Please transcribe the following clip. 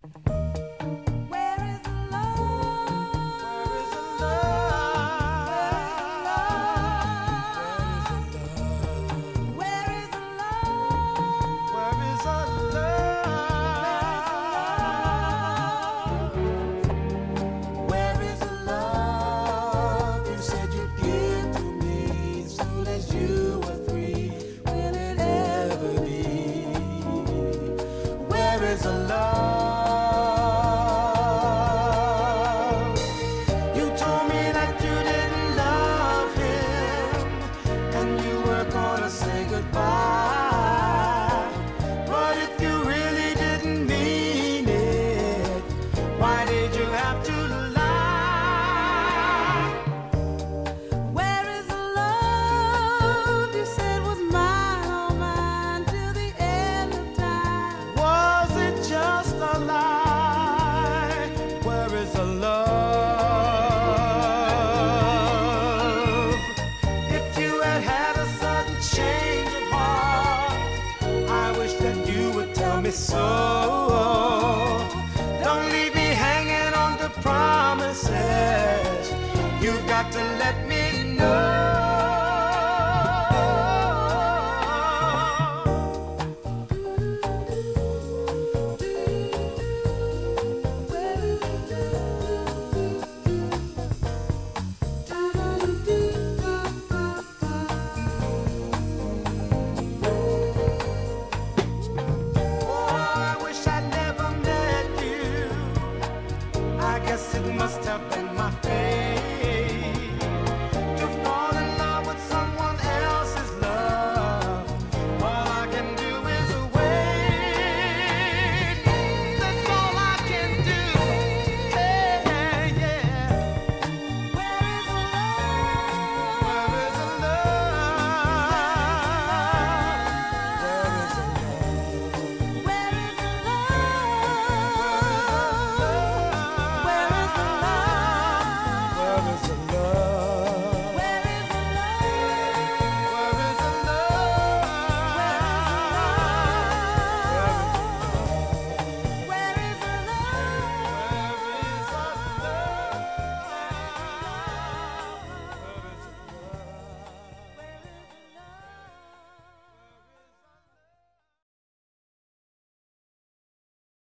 Where is the love? Where is the love? Where is the love? Where is the love? Where is the love you said you'd give to me as soon as you were free? Will it ever be? Where is the love? You told me that you didn't love him and you were gonna say goodbye. But if you really didn't mean it, why did you have to lie? Where is the love you said was mine, oh mine, till the end of time? Was it just a lie? Where is the love? If you had had a sudden change of heart, I wish that you would tell me so. Don't leave me hanging on to promises. You've got to let me know. Oh, I wish I'd never met you. I guess it must have been my